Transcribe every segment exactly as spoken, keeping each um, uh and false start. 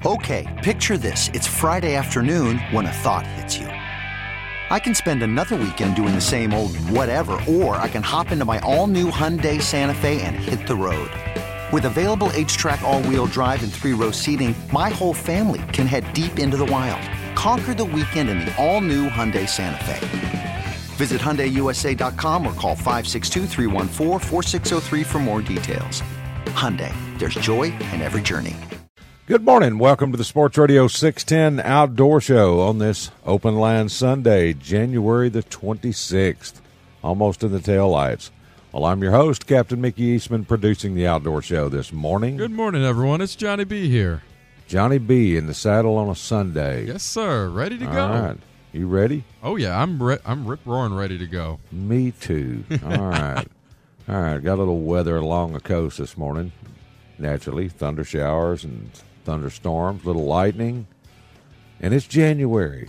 Okay, picture this. It's Friday afternoon when a thought hits you. I can spend another weekend doing the same old whatever, or I can hop into my all-new Hyundai Santa Fe and hit the road. With available H-Track all-wheel drive and three-row seating, my whole family can head deep into the wild. Conquer the weekend in the all-new Hyundai Santa Fe. Visit Hyundai U S A dot com or call five six two, three one four, four six zero three for more details. Hyundai, there's joy in every journey. Good morning. Welcome to the Sports Radio six ten Outdoor Show on this Open Line Sunday, January the twenty-sixth, almost in the taillights. Well, I'm your host, Captain Mickey Eastman, producing the Outdoor Show this morning. Good morning, everyone. It's Johnny B here. Johnny B in the saddle on a Sunday. Yes, sir. Ready to All go. right. You ready? Oh, yeah. I'm ri- I'm rip-roaring ready to go. Me too. All right. All right. Got a little weather along the coast this morning. Naturally, thunder showers and thunderstorms, little lightning, and it's January.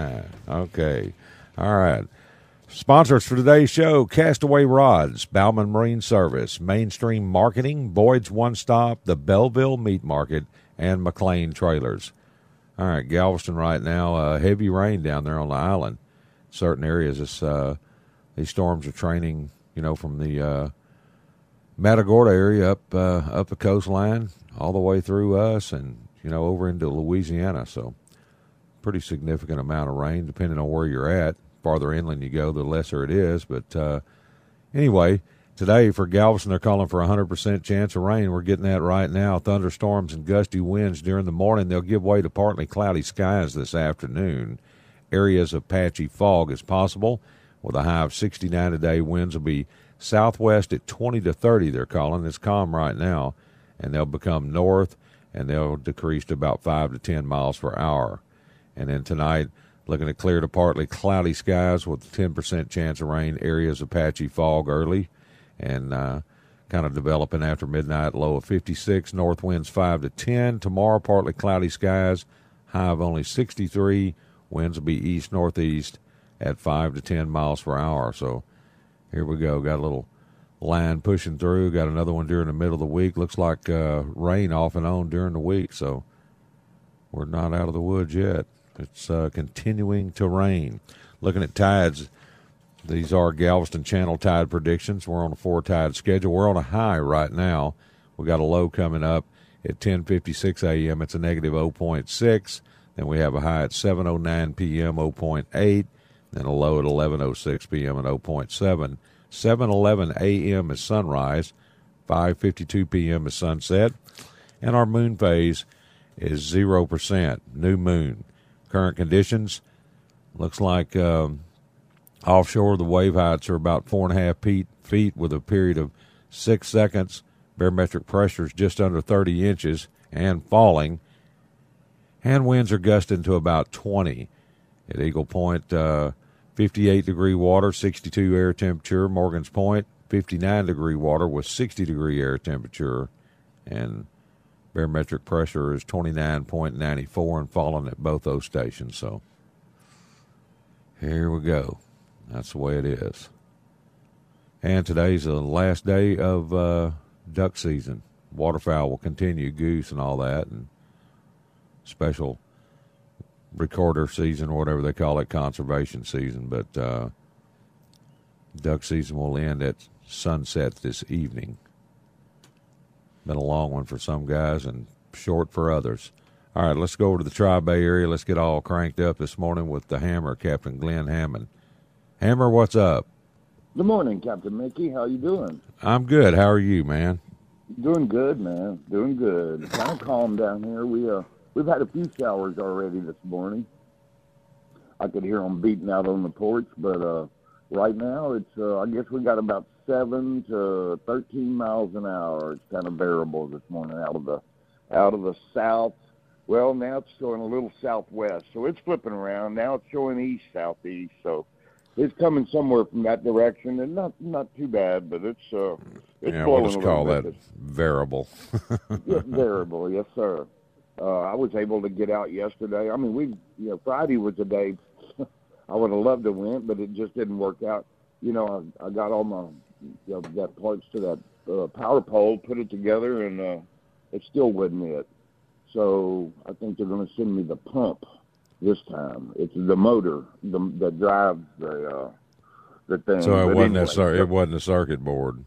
Okay. All right. Sponsors for today's show: Castaway Rods, Bauman Marine Service, Mainstream Marketing, Boyd's One Stop, the Belleville Meat Market, and McLean Trailers. All right, Galveston right now, uh, heavy rain down there on the island. Certain areas, this, uh, these storms are training, you know, from the uh, Matagorda area up uh, up the coastline, all the way through us and, you know, over into Louisiana. So pretty significant amount of rain, depending on where you're at. Farther inland you go, the lesser it is. But uh, anyway, today for Galveston, they're calling for a one hundred percent chance of rain. We're getting that right now. Thunderstorms and gusty winds during the morning. They'll give way to partly cloudy skies this afternoon. Areas of patchy fog is possible with a high of sixty-nine today. Winds will be southwest at twenty to thirty, they're calling. It's calm right now. And they'll become north, and they'll decrease to about five to ten miles per hour. And then tonight, looking at clear to partly cloudy skies with a ten percent chance of rain, areas of patchy fog early, and uh, kind of developing after midnight, low of fifty-six, north winds five to ten. Tomorrow, partly cloudy skies, high of only sixty-three. Winds will be east-northeast at five to ten miles per hour. So here we go. Got a little line pushing through. Got another one during the middle of the week. Looks like uh, rain off and on during the week, so we're not out of the woods yet. It's uh, continuing to rain. Looking at tides, these are Galveston Channel tide predictions. We're on a four-tide schedule. We're on a high right now. We got a low coming up at ten fifty-six a.m. It's a negative zero point six. Then we have a high at seven oh nine p.m., zero point eight. Then a low at eleven oh six p.m. and zero point seven. seven eleven a.m. is sunrise, five fifty-two p.m. is sunset, and our moon phase is zero percent, new moon. Current conditions, looks like um, offshore the wave heights are about four and a half feet, feet with a period of six seconds. Barometric pressure is just under thirty inches and falling, and winds are gusting to about twenty. At Eagle Point, uh, fifty-eight degree water, sixty-two air temperature. Morgan's Point, fifty-nine degree water with sixty degree air temperature. And barometric pressure is twenty-nine point nine four and falling at both those stations. So here we go. That's the way it is. And today's the last day of uh, duck season. Waterfowl will continue, goose and all that, and special recorder season, or whatever they call it, conservation season. But uh, duck season will end at sunset this evening. Been a long one for some guys and short for others. All right, let's go over to the Tri-Bay area. Let's get all cranked up this morning with the Hammer, Captain Glenn Hammond. Hammer, what's up? Good morning, Captain Mickey. How you doing? I'm good. How are you, man? Doing good, man. Doing good. Kind of calm down here. We uh we've had a few showers already this morning. I could hear them beating out on the porch, but uh, right now it's uh, I guess we got about seven to thirteen miles an hour. It's kind of bearable this morning out of the out of the south. Well, now it's showing a little southwest, so it's flipping around. Now it's showing east southeast, so it's coming somewhere from that direction, and not not too bad, but it's uh it's yeah, blowing we'll just a little call bit. that variable. Yeah, variable, yes, sir. Uh, I was able to get out yesterday. I mean, we, you know, Friday was a day I would have loved to win, but it just didn't work out. You know, I, I got all my, you know, got parts to that uh, power pole, put it together, and uh, it still wasn't it. So I think they're going to send me the pump this time. It's the motor the, that drives the uh, the thing. So it But wasn't anyway, a cir- it wasn't a circuit board.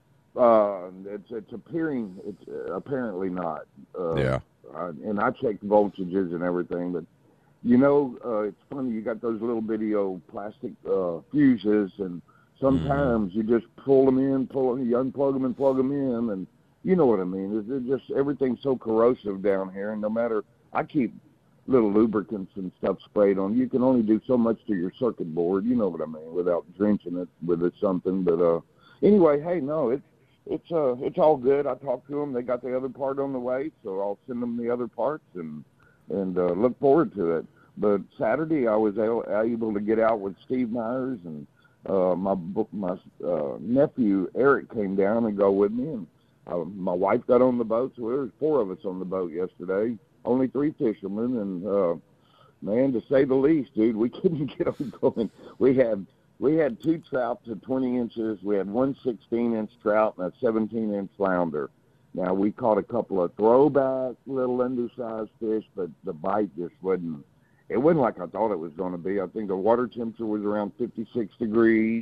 Uh, it's it's appearing. It's uh, apparently not. Uh, Yeah. Uh, and I checked voltages and everything, but you know, uh, it's funny. You got those little bitty old plastic uh, fuses, and sometimes mm. you just pull them in, pull them, you unplug them and plug them in, and you know what I mean. It's, it's just everything's so corrosive down here, and no matter, I keep little lubricants and stuff sprayed on. You can only do so much to your circuit board, you know what I mean, without drenching it with it something. But uh, anyway, hey, no, it's it's uh it's all good. I talked to them. They got the other part on the way, so I'll send them the other parts and and uh, look forward to it. But Saturday I was able to get out with Steve Myers, and uh, my my uh, nephew Eric came down and go with me, and uh, my wife got on the boat, so there was four of us on the boat yesterday. Only three fishermen, and uh, man, to say the least, dude, we couldn't get them going. We had we had two trout to twenty inches. We had one sixteen-inch trout and a seventeen-inch flounder. Now we caught a couple of throwback little undersized fish, but the bite just wasn't. It wasn't like I thought it was going to be. I think the water temperature was around fifty-six degrees.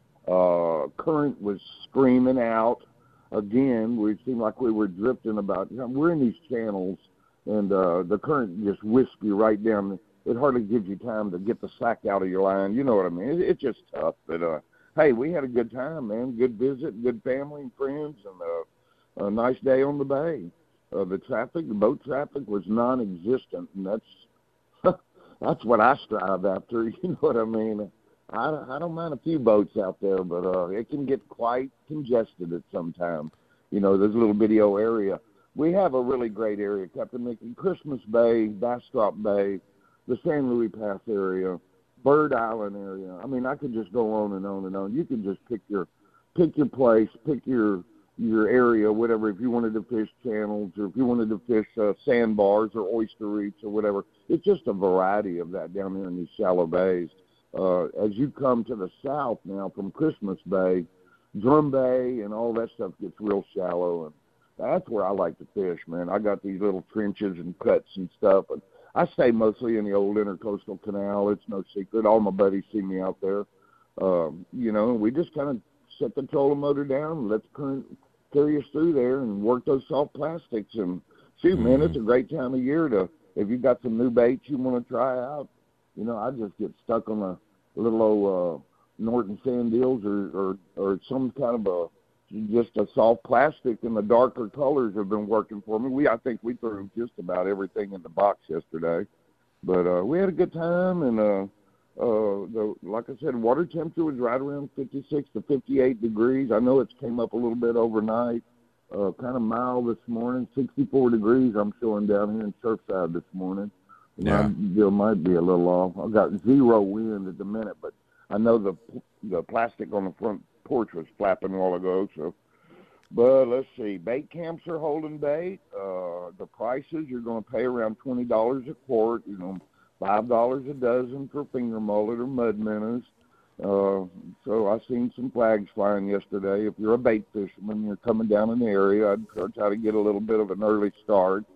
Uh, current was screaming out. Again, we seemed like we were drifting about. You know, we're in these channels. And uh, the current just whisks you right down. It hardly gives you time to get the sack out of your line. You know what I mean? It, it's just tough. But, uh, hey, we had a good time, man. Good visit, good family and friends, and uh, a nice day on the bay. Uh, the traffic, the boat traffic was non-existent, and that's that's what I strive after. You know what I mean? I, I don't mind a few boats out there, but uh, it can get quite congested at some time. You know, there's a little video area. We have a really great area, Captain Mickey. Christmas Bay, Bastrop Bay, the San Luis Pass area, Bird Island area. I mean, I could just go on and on and on. You can just pick your pick your place, pick your your area, whatever. If you wanted to fish channels or if you wanted to fish uh, sandbars or oyster reefs or whatever, it's just a variety of that down there in these shallow bays. Uh, as you come to the south now from Christmas Bay, Drum Bay and all that stuff gets real shallow, and that's where I like to fish, man. I got these little trenches and cuts and stuff, and I stay mostly in the old Intercoastal Canal. It's no secret. All my buddies see me out there. Um, you know, we just kind of set the trolling motor down, let the current carry us through there, and work those soft plastics. And shoot, mm-hmm. man, it's a great time of year to, if you've got some new baits you want to try out. You know, I just get stuck on a little old uh, Norton sand deals or, or, or some kind of a, just a soft plastic, and the darker colors have been working for me. We, I think we threw just about everything in the box yesterday, but uh, we had a good time. And uh, uh, the, like I said, water temperature was right around fifty-six to fifty-eight degrees. I know it's came up a little bit overnight, uh, kind of mild this morning. sixty-four degrees I'm showing down here in Surfside this morning. Yeah, my bill might be a little off. I got zero wind at the minute, but I know the the plastic on the front porch was flapping a while ago. So, but let's see. Bait camps are holding bait. Uh, the prices, you're going to pay around twenty dollars a quart. You know, five dollars a dozen for finger mullet or mud minnows. Uh, so I seen some flags flying yesterday. If you're a bait fisherman, you're coming down in the area, I'd try to get a little bit of an early start.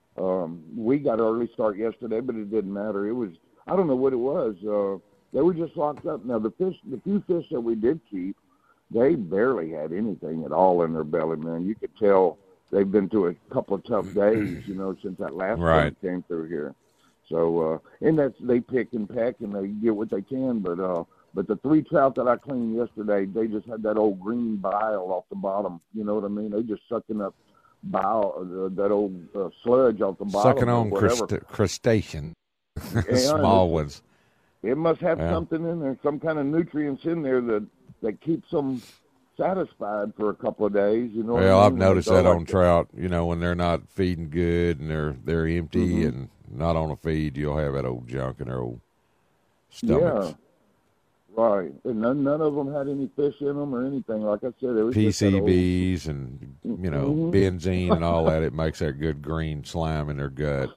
Um, we got an early start yesterday, but it didn't matter. It was, I don't know what it was. Uh, they were just locked up. Now the fish, the few fish that we did keep, they barely had anything at all in their belly, man. You could tell they've been through a couple of tough days, you know, since that last right. one came through here. So, uh, and that's, they pick and peck and they get what they can. But, uh, but the three trout that I cleaned yesterday, they just had that old green bile off the bottom. You know what I mean? They just sucking up bile, uh, that old uh, sludge off the bottom. Sucking on crust- crustacean, yeah, small ones. It must have yeah. something in there, some kind of nutrients in there that, that keeps them satisfied for a couple of days. You know. Well, what I I've mean? noticed that on like trout. You know, when they're not feeding good and they're they're empty mm-hmm. and not on a feed, you'll have that old junk in their old stomachs. Yeah. Right, and none, none of them had any fish in them or anything. Like I said, it was P C Bs just that old... and, you know, mm-hmm. benzene and all that. It makes that good green slime in their gut.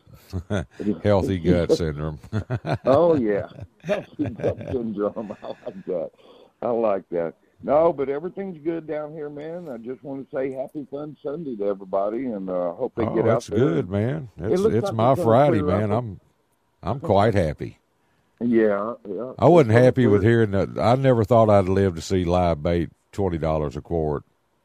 Healthy gut syndrome. Oh, yeah. Healthy gut syndrome. I like that. I like that. No, but everything's good down here, man. I just want to say happy fun Sunday to everybody, and uh, hope they oh, get out that's there. good, man. It's it it's like my it's Friday, clear man. up. I'm I'm quite happy. Yeah, yeah. I wasn't It's happy clear. with hearing that. I never thought I'd live to see live bait twenty dollars a quart,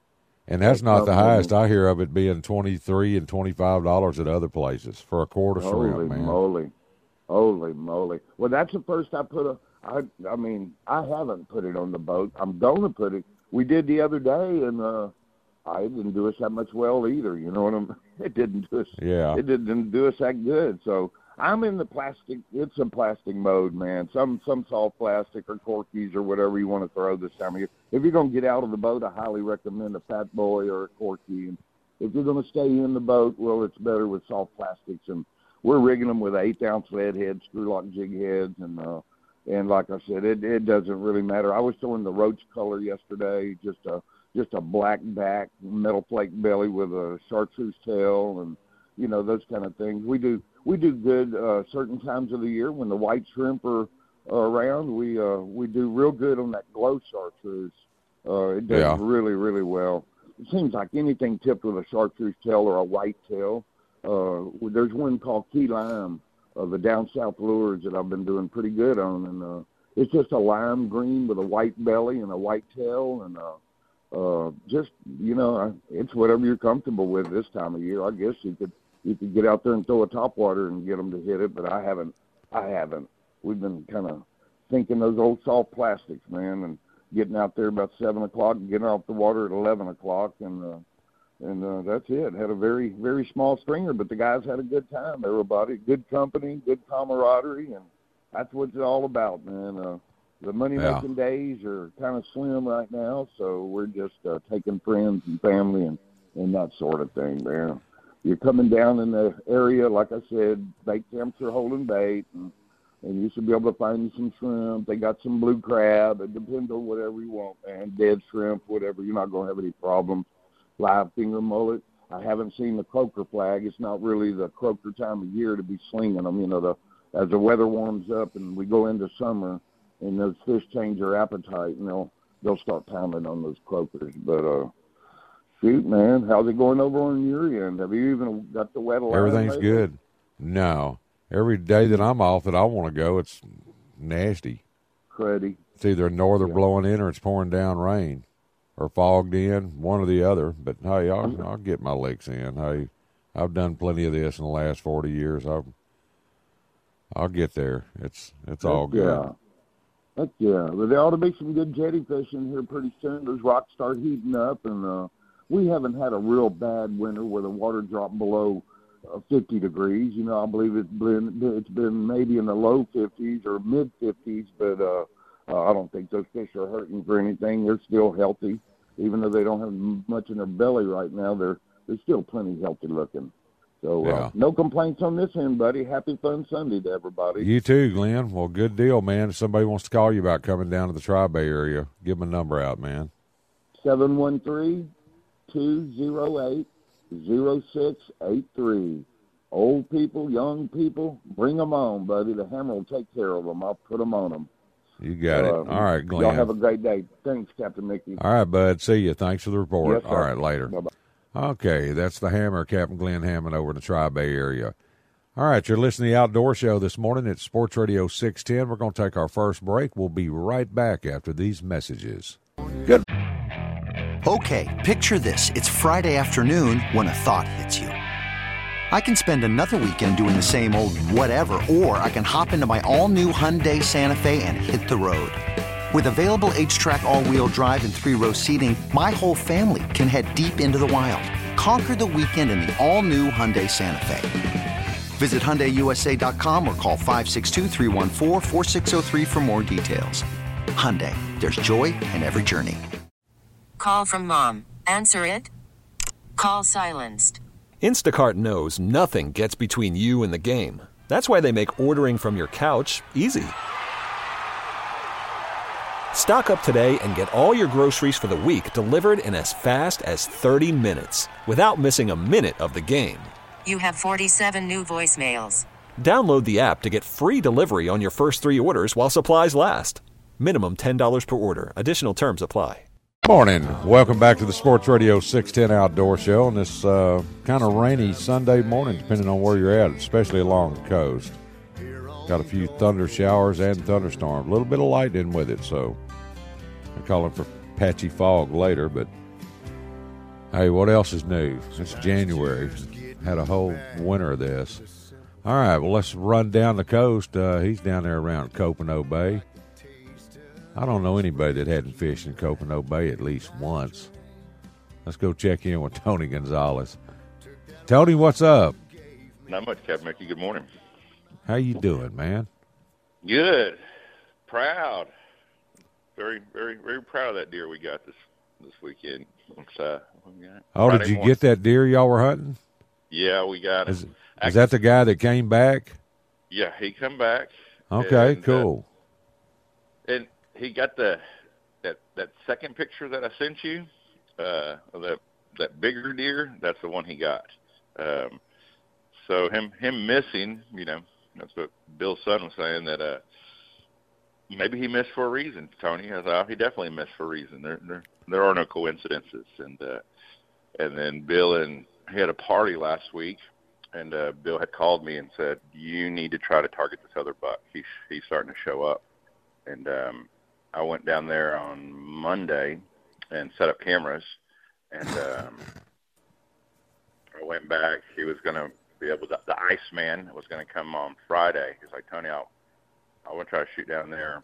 and that's That's not the not highest bad. I hear of it being twenty three and twenty five dollars at other places for a quart of Holy shrimp, man. moly. Holy moly. Well, that's the first I put a, I, I mean, I haven't put it on the boat. I'm going to put it. We did the other day, and uh, I didn't do us that much well either. You know what I'm, it didn't do us, Yeah. it didn't do us that good. So I'm in the plastic, it's a plastic mode, man. Some, some soft plastic or corkies or whatever you want to throw this time of year. If you're going to get out of the boat, I highly recommend a Fat Boy or a corky. And if you're going to stay in the boat, well, it's better with soft plastics. And we're rigging them with eighth ounce lead heads, screw lock jig heads, and uh, and like I said, it it doesn't really matter. I was throwing the roach color yesterday, just a just a black back, metal flake belly with a chartreuse tail, and you know those kind of things. We do we do good uh, certain times of the year when the white shrimp are, are around. We uh, we do real good on that glow chartreuse. Uh, it does Yeah. really really well. It seems like anything tipped with a chartreuse tail or a white tail. Uh, there's one called Key Lime, uh, the down south lures that I've been doing pretty good on, and uh, it's just a lime green with a white belly and a white tail, and uh, uh, just you know, it's whatever you're comfortable with this time of year. I guess you could you could get out there and throw a topwater and get them to hit it, but I haven't. I haven't. We've been kind of thinking those old soft plastics, man, and getting out there about seven o'clock and getting off the water at eleven o'clock, and. Uh, And uh, that's it. Had a very, very small stringer, but the guys had a good time. Everybody, good company, good camaraderie, and that's what it's all about, man. Uh, the money-making Yeah. days are kind of slim right now, so we're just uh, taking friends and family and, and that sort of thing, man. You're coming down in the area, like I said, bait camps are holding bait, and, and you should be able to find you some shrimp. They got some blue crab. It depends on whatever you want, man. Dead shrimp, whatever. You're not going to have any problems. Live finger mullet. I haven't seen the croaker flag. It's not really the croaker time of year to be slinging them. You know, the as the weather warms up and we go into summer, and those fish change their appetite, and they'll they'll start pounding on those croakers. But uh, shoot, man, how's it going over on your end? Have you even got the wet line? Everything's lately? good. No. Every day that I'm off that I want to go, it's nasty. Cruddy. It's either norther Yeah. blowing in or it's pouring down rain or fogged in, one or the other. But, hey, I'll, I'll get my licks in. Hey, I've done plenty of this in the last forty years. I'll, I'll get there. It's it's all Heck good. Yeah. Heck yeah. But there ought to be some good jetty fishing here pretty soon. Those rocks start heating up, and uh, we haven't had a real bad winter where the water dropped below uh, fifty degrees. You know, I believe it's been it's been maybe in the low fifties or mid fifties, but uh, uh, I don't think those fish are hurting for anything. They're still healthy, even though they don't have m- much in their belly right now. They're they're still plenty healthy looking. So uh, Yeah. no complaints on this end, buddy. Happy fun Sunday to everybody. You too, Glenn. Well, good deal, man. If somebody wants to call you about coming down to the Tri-Bay area, give them a number out, man. seven one three, two oh eight, oh six eight three. Old people, young people, bring them on, buddy. The hammer will take care of them. I'll put them on them. You got Uh, it. All right, Glenn. Y'all have a great day. Thanks, Captain Mickey. All right, bud. See you. Thanks for the report. Yes, sir. All right, later. Bye-bye. Okay, that's the hammer, Captain Glenn Hammond over in the Tri-Bay area. All right, you're listening to the Outdoor Show this morning at Sports Radio six ten. We're going to take our first break. We'll be right back after these messages. Good. Okay, picture this. It's Friday afternoon when a thought hits you. I can spend another weekend doing the same old whatever, or I can hop into my all-new Hyundai Santa Fe and hit the road. With available H-Track all-wheel drive and three-row seating, my whole family can head deep into the wild. Conquer the weekend in the all-new Hyundai Santa Fe. Visit Hyundai U S A dot com or call five six two, three one four, four six zero three for more details. Hyundai, there's joy in every journey. Call from mom. Answer it. Call silenced. Instacart knows nothing gets between you and the game. That's why they make ordering from your couch easy. Stock up today and get all your groceries for the week delivered in as fast as thirty minutes without missing a minute of the game. You have forty-seven new voicemails. Download the app to get free delivery on your first three orders while supplies last. Minimum ten dollars per order. Additional terms apply. Morning. Welcome back to the Sports Radio six ten Outdoor Show on this uh, kind of rainy Sunday morning, depending on where you're at, especially along the coast. Got a few thunder showers and thunderstorms. A little bit of lightning with it, so I'm calling for patchy fog later. But, hey, what else is new? It's January. Had a whole winter of this. All right, well, let's run down the coast. Uh, he's down there around Copano Bay. I don't know anybody that hadn't fished in Copano Bay at least once. Let's go check in with Tony Gonzalez. Tony, what's up? Not much, Captain Mickey. Good morning. How you doing, man? Good. Proud. Very, very, very proud of that deer we got this this weekend. It's, uh, we got oh, Friday did you morning. get that deer y'all were hunting? Yeah, we got him. Is, is that the guy that came back? Yeah, he come back. Okay, and, cool. Uh, and he got the that that second picture that I sent you, uh, of that that bigger deer. That's the one he got. Um, so him him missing, you know, that's what Bill's son was saying, that uh, maybe he missed for a reason. Tony, I thought he definitely missed for a reason. There there there are no coincidences. And uh, and then Bill and he had a party last week. And uh, Bill had called me and said, you need to try to target this other buck. He's, he's starting to show up. And um, I went down there on Monday and set up cameras. And um, I went back. He was going to be able to, the Iceman was going to come on Friday. He's like, Tony, I'll, I want to try to shoot down there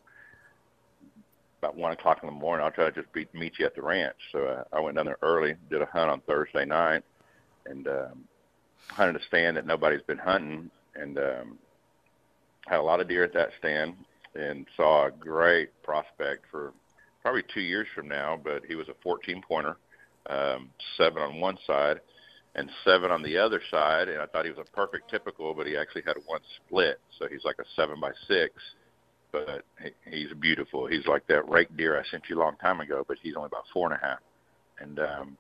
about one o'clock in the morning. I'll try to just be, meet you at the ranch. So uh, I went down there early, did a hunt on Thursday night, and um, hunted a stand that nobody's been hunting, and um, had a lot of deer at that stand, and saw a great prospect for probably two years from now. But he was a fourteen pointer, um, seven on one side and seven on the other side, and I thought he was a perfect typical, but he actually had one split, so he's like a seven by six. But he, he's beautiful. He's like that rake deer I sent you a long time ago, but he's only about four and a half. And um,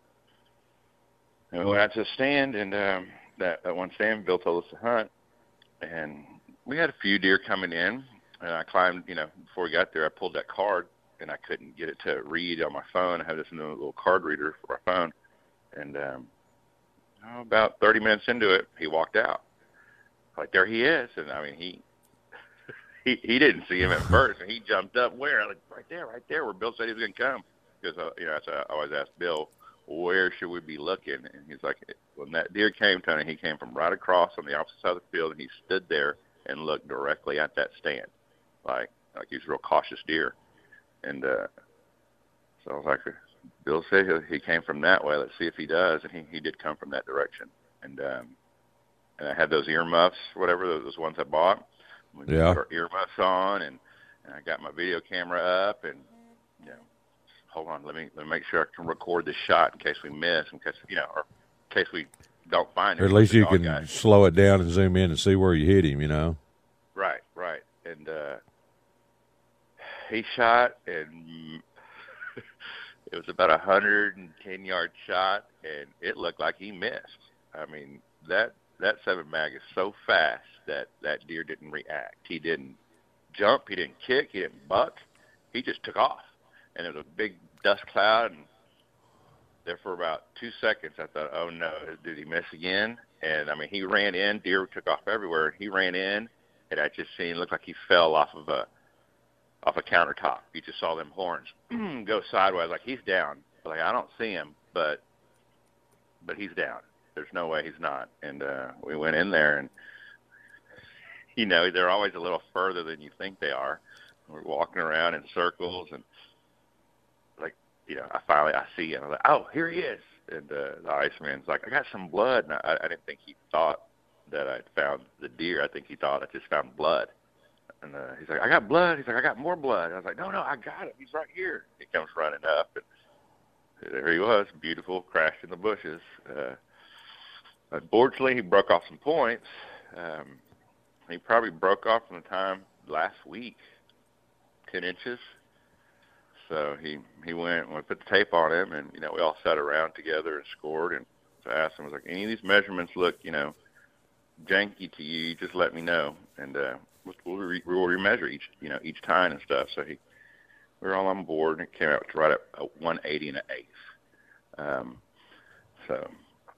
and we went out to the stand, and um, that, that one stand, Bill told us to hunt, and we had a few deer coming in, and I climbed, you know, before we got there, I pulled that card, and I couldn't get it to read on my phone. I have this new little card reader for my phone, and um, oh, about thirty minutes into it, he walked out. Like, there he is, and I mean, he he, he didn't see him at first, and he jumped up where? Like, right there, right there, where Bill said he was going to come, because, uh, you know, so I always ask Bill, where should we be looking? And he's like, when that deer came, Tony, he came from right across on the opposite side of the field, and he stood there and looked directly at that stand, like like he's a real cautious deer. And uh, so I was like, Bill said he came from that way. Let's see if he does. And he, he did come from that direction. And um, and I had those earmuffs, whatever, those, those ones I bought. We Yeah. put our earmuffs on, and, and I got my video camera up, and, you know, hold on, let me let me make sure I can record this shot in case we miss, in case, you know, or in case we don't find it. Or at least The you dog can guy. slow it down and zoom in and see where you hit him, you know? Right, right. And uh, he shot, and it was about a one hundred ten yard shot, and it looked like he missed. I mean, that that seven mag is so fast that that deer didn't react. He didn't jump, he didn't kick, he didn't buck. He just took off. And it was a big dust cloud, and there for about two seconds I thought, oh, no, did he miss again? And, I mean, he ran in. Deer took off everywhere. He ran in, and I just seen, it looked like he fell off of a off a countertop. You just saw them horns go sideways, like he's down. Like, I don't see him, but but he's down. There's no way he's not. And uh, we went in there, and, you know, they're always a little further than you think they are. We're walking around in circles, and, like, you know, I finally, I see him. I'm like, oh, here he is. And uh, the Iceman's like, I got some blood. And I, I didn't think he thought that I'd found the deer. I think he thought I just found blood. And uh, he's like, I got blood. He's like, I got more blood. I was like, no, no, I got him. He's right here. He comes running up, and there he was, beautiful, crashed in the bushes. Uh, unfortunately, he broke off some points. Um, he probably broke off from the time last week, ten inches. So he, he went and we put the tape on him, and, you know, we all sat around together and scored. And so I asked him, I was like, any of these measurements look, you know, janky to you, just let me know. And uh, we'll, re- we'll remeasure each, you know, each time and stuff. So he, we were all on board, and it came out right at a one eighty and an eighth. Um, so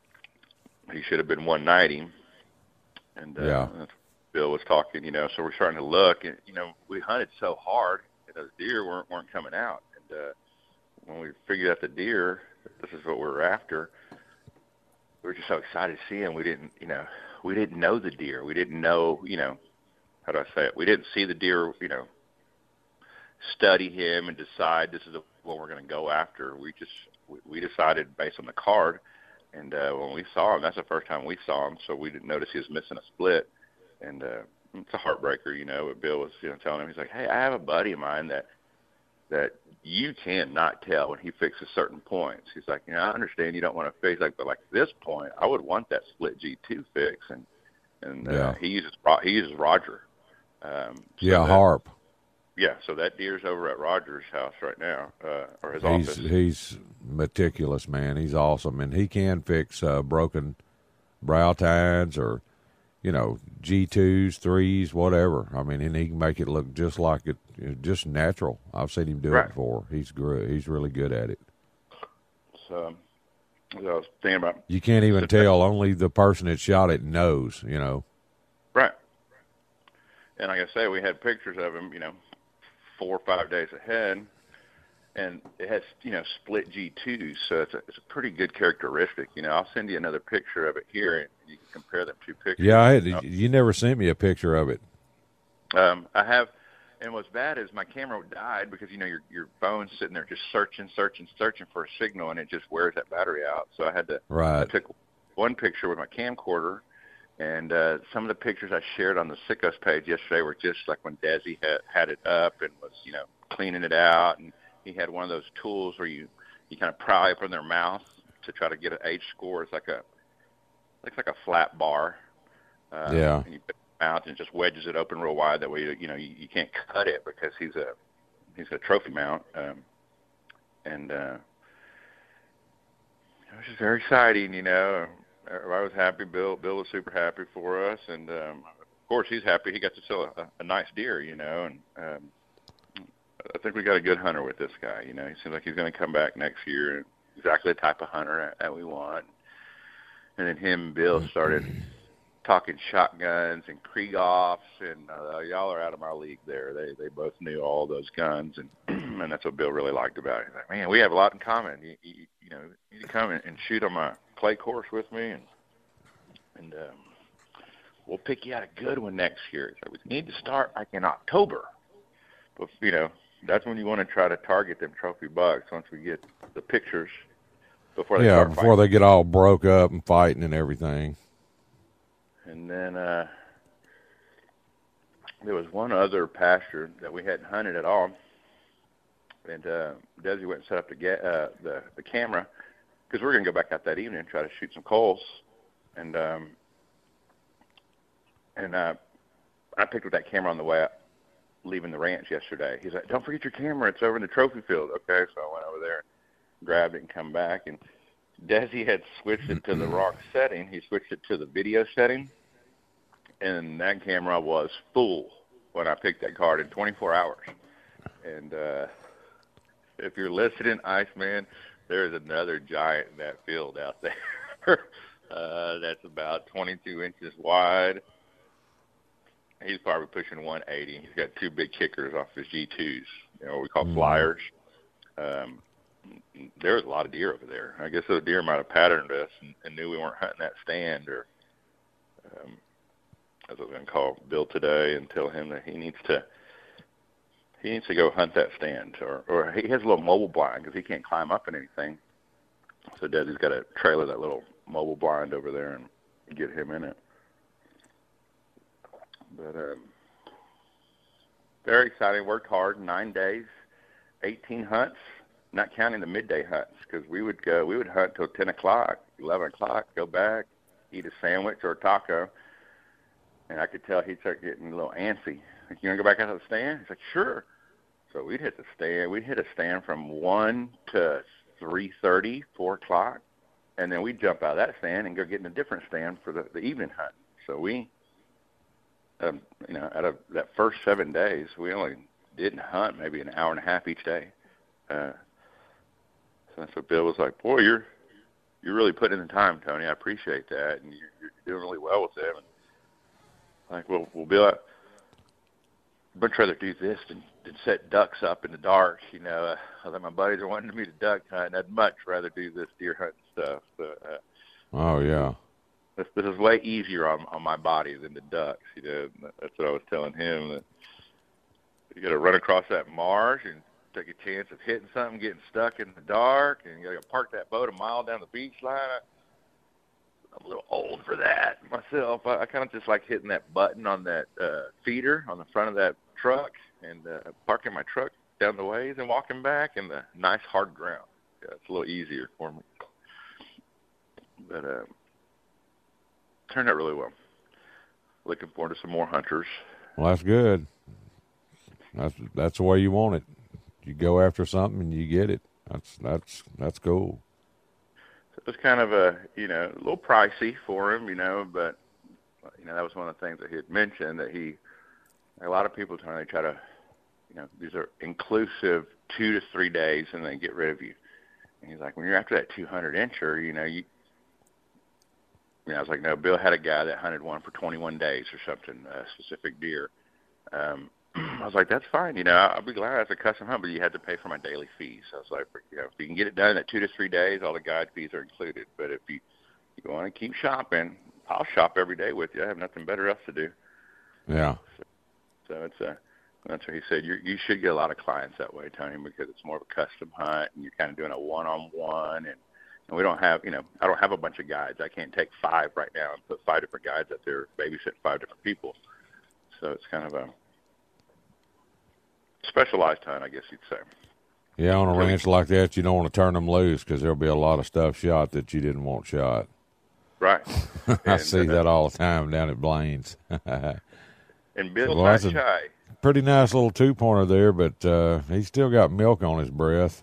he should have been one ninety. And uh, yeah. Bill was talking, you know, so we're starting to look, and you know, we hunted so hard, and those deer weren't weren't coming out. And uh, when we figured out the deer, this is what we were after. We were just so excited to see him. We didn't, you know, we didn't know the deer. We didn't know, you know, how do I say it? We didn't see the deer, you know, study him and decide this is the one we're going to go after. We just we, we decided based on the card, and uh, when we saw him, that's the first time we saw him, so we didn't notice he was missing a split, and uh, it's a heartbreaker, you know. But Bill was, you know, telling him, he's like, hey, I have a buddy of mine that that you cannot tell when he fixes certain points. He's like, you know, I understand you don't want to fix, like, but like this point, I would want that split G two fix, and and uh, yeah. he uses he uses Roger. Um, so yeah, that, Harp. Yeah, so that deer's over at Roger's house right now, uh, or his he's, office. He's meticulous, man. He's awesome, and he can fix uh, broken brow tines or, you know, G twos, threes, whatever. I mean, and he can make it look just like it, just natural. I've seen him do right. it before. He's great. He's really good at it. So, I was thinking about. You can't even tell. Only the person that shot it knows, you know. Right. And like I say, we had pictures of him, you know, four or five days ahead, and it has, you know, split G twos, so it's a, it's a pretty good characteristic. You know, I'll send you another picture of it here, and you can compare them two pictures. Yeah, I had, you know? You never sent me a picture of it. Um, I have, and what's bad is my camera died because, you know, your your phone's sitting there just searching, searching, searching for a signal, and it just wears that battery out. So I had to, right. I took one picture with my camcorder, and uh, some of the pictures I shared on the Sickos page yesterday were just like when Desi had, had it up and was, you know, cleaning it out. And he had one of those tools where you, you kind of pry open their mouth to try to get an age score. It's like a, looks like a flat bar. Uh, yeah. And you put it in your mouth and just wedges it open real wide. That way, you, you know, you, you can't cut it because he's a, he's a trophy mount. Um, and uh, it was just very exciting, you know. I was happy. Bill Bill was super happy for us, and um, of course he's happy. He got to sell a, a nice deer, you know. And um, I think we got a good hunter with this guy. You know, he seems like he's going to come back next year. Exactly the type of hunter that we want. And then him and Bill started talking shotguns and Kriegoffs, and uh, y'all are out of my league there. They they both knew all those guns, and and that's what Bill really liked about it. He's like, man, we have a lot in common. You you, you know, you come and shoot on my clay course with me, and and um, we'll pick you out a good one next year. So we need to start like in October, but you know that's when you want to try to target them trophy bucks once we get the pictures before they yeah start before fighting. They get all broke up and fighting and everything. And then uh, there was one other pasture that we hadn't hunted at all, and uh, Desi went and set up the ga- uh, the, the camera. Because we're going to go back out that evening and try to shoot some coals. And um, and uh, I picked up that camera on the way out, leaving the ranch yesterday. He's like, don't forget your camera. It's over in the trophy field. Okay, so I went over there, grabbed it, and come back. And Desi had switched it to the wrong setting. He switched it to the video setting. And that camera was full when I picked that card in twenty-four hours. And uh, if you're listening, Iceman, there's another giant in that field out there. uh, that's about twenty-two inches wide. He's probably pushing one eighty. He's got two big kickers off his G twos, you know, what we call mm. flyers. Um, there was a lot of deer over there. I guess those deer might have patterned us and, and knew we weren't hunting that stand. Or um, I was going to call Bill today and tell him that he needs to He needs to go hunt that stand, or, or he has a little mobile blind because he can't climb up in anything. So Desi's got to trailer that little mobile blind over there and get him in it. But um, very exciting. Worked hard, nine days, eighteen hunts, not counting the midday hunts, because we would go, we would hunt till ten o'clock, eleven o'clock, go back, eat a sandwich or a taco, and I could tell he'd start getting a little antsy. Like, you want to go back out to the stand? He's like, sure. So we'd hit the stand. We'd hit a stand from one to three thirty, four o'clock, and then we'd jump out of that stand and go get in a different stand for the, the evening hunt. So we, um, you know, out of that first seven days, we only didn't hunt maybe an hour and a half each day. Uh, so that's what Bill was like, boy, you're you're really putting in the time, Tony. I appreciate that, and you're, you're doing really well with them. And like, well, well, Bill, I, I'd much rather do this than, than set ducks up in the dark. You know, uh, my buddies are wanting me to duck hunt, and I'd much rather do this deer hunting stuff. So, uh, oh, yeah. This, this is way easier on, on my body than the ducks. You know, that's what I was telling him. That you got to run across that marsh and take a chance of hitting something, getting stuck in the dark, and you got to park that boat a mile down the beach line. I, I'm a little old for that myself. I, I kind of just like hitting that button on that uh, feeder on the front of that truck and uh, parking my truck down the ways and walking back in the nice hard ground. Yeah, it's a little easier for me. But uh, turned out really well. Looking forward to some more hunters. Well, that's good. That's that's the way you want it. You go after something and you get it. That's that's that's cool. It was kind of a, you know, a little pricey for him, you know, but, you know, that was one of the things that he had mentioned, that he, a lot of people try to try to, you know, these are inclusive two to three days and they get rid of you. And he's like, when you're after that two hundred incher, you know, you, you know, I was like, no, Bill had a guy that hunted one for twenty-one days or something, a specific deer. Um, I was like, that's fine. You know, I'll be glad it's a custom hunt, but you had to pay for my daily fees. So I was like, you know, if you can get it done in two to three days, all the guide fees are included. But if you, you want to keep shopping, I'll shop every day with you. I have nothing better else to do. Yeah. So, so it's a, that's what he said. You you should get a lot of clients that way, Tony, because it's more of a custom hunt, and you're kind of doing a one-on-one. And, and we don't have, you know, I don't have a bunch of guides. I can't take five right now and put five different guides out there, babysit five different people. So it's kind of a specialized hunt, I guess you'd say. Yeah, on a ranch like that, you don't want to turn them loose because there'll be a lot of stuff shot that you didn't want shot. Right. I and, see uh, that all the time down at Blaine's. And Bill's Well, not that's a- shy. Pretty nice little two-pointer there, but uh, he's still got milk on his breath.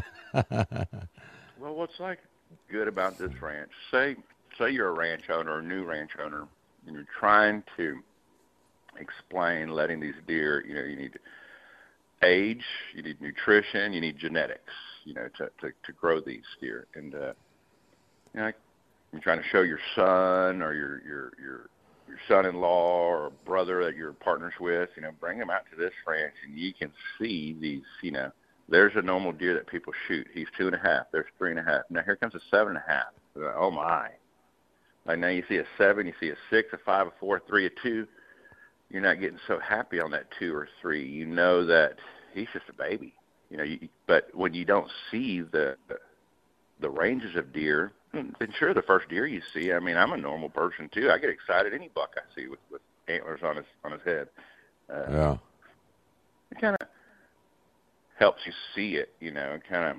Well, what's like good about this ranch? Say, say you're a ranch owner or a new ranch owner, and you're trying to explain letting these deer, you know, you need age, you need nutrition, you need genetics, you know, to, to, to grow these deer. And, uh, you know, you're trying to show your son or your, your, your, your son-in-law or brother that you're partners with, you know, bring them out to this ranch and you can see these, you know, there's a normal deer that people shoot. He's two and a half. There's three and a half. Now here comes a seven and a half. Like, oh my. Like now you see a seven, you see a six, a five, a four, a three, a two. You're not getting so happy on that two or three. You know that he's just a baby. You know, you, but when you don't see the the ranges of deer, then sure, the first deer you see, I mean, I'm a normal person too. I get excited any buck I see with, with antlers on his on his head. Uh, Yeah. It kind of helps you see it, you know, and kind of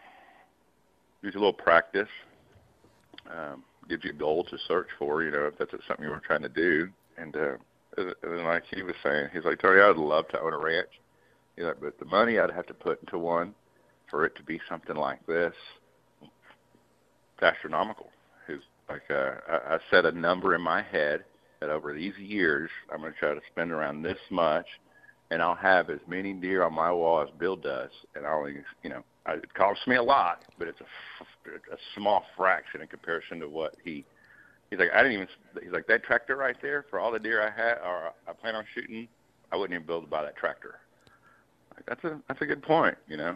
gives you a little practice. Um, gives you a goal to search for, you know, if that's something you were trying to do. And, uh, and then like he was saying, he's like, Tony, I would love to own a ranch. He's like, but the money I'd have to put into one for it to be something like this, it's astronomical. He's like, uh, I, I set a number in my head that over these years, I'm going to try to spend around this much, and I'll have as many deer on my wall as Bill does. And I only, you know, it costs me a lot, but it's a, a small fraction in comparison to what he, he's like, I didn't even, he's like, that tractor right there for all the deer I had, or I plan on shooting, I wouldn't even be able to buy that tractor. Like, that's a, that's a good point, you know?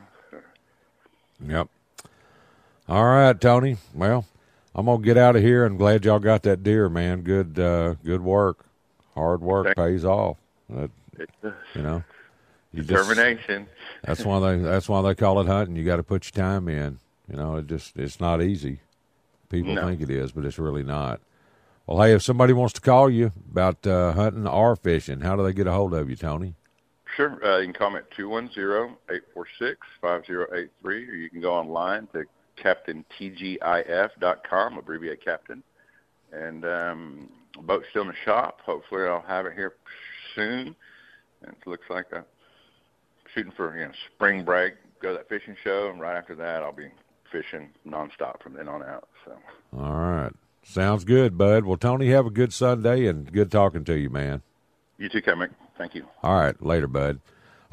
Yep. All right, Tony. Well, I'm going to get out of here, and glad y'all got that deer, man. Good, uh, good work. Hard work Thank pays off. That, It does. you know, you just- Determination. that's why they that's why they call it hunting. You got to put your time in. You know, it just it's not easy. People No. think it is, but it's really not. Well, hey, if somebody wants to call you about uh, hunting or fishing, how do they get a hold of you, Tony? Sure. Uh, you can call me at two one zero, eight four six, five zero eight three, or you can go online to captain t g i f dot com, abbreviate Captain. And um, boat's still in the shop. Hopefully I'll have it here soon. And it looks like I'm shooting for, you know, spring break, go to that fishing show, and right after that I'll be fishing nonstop from then on out. So. All right. Sounds good, bud. Well, Tony, have a good Sunday, and good talking to you, man. You too, Kevin. Thank you. All right. Later, bud.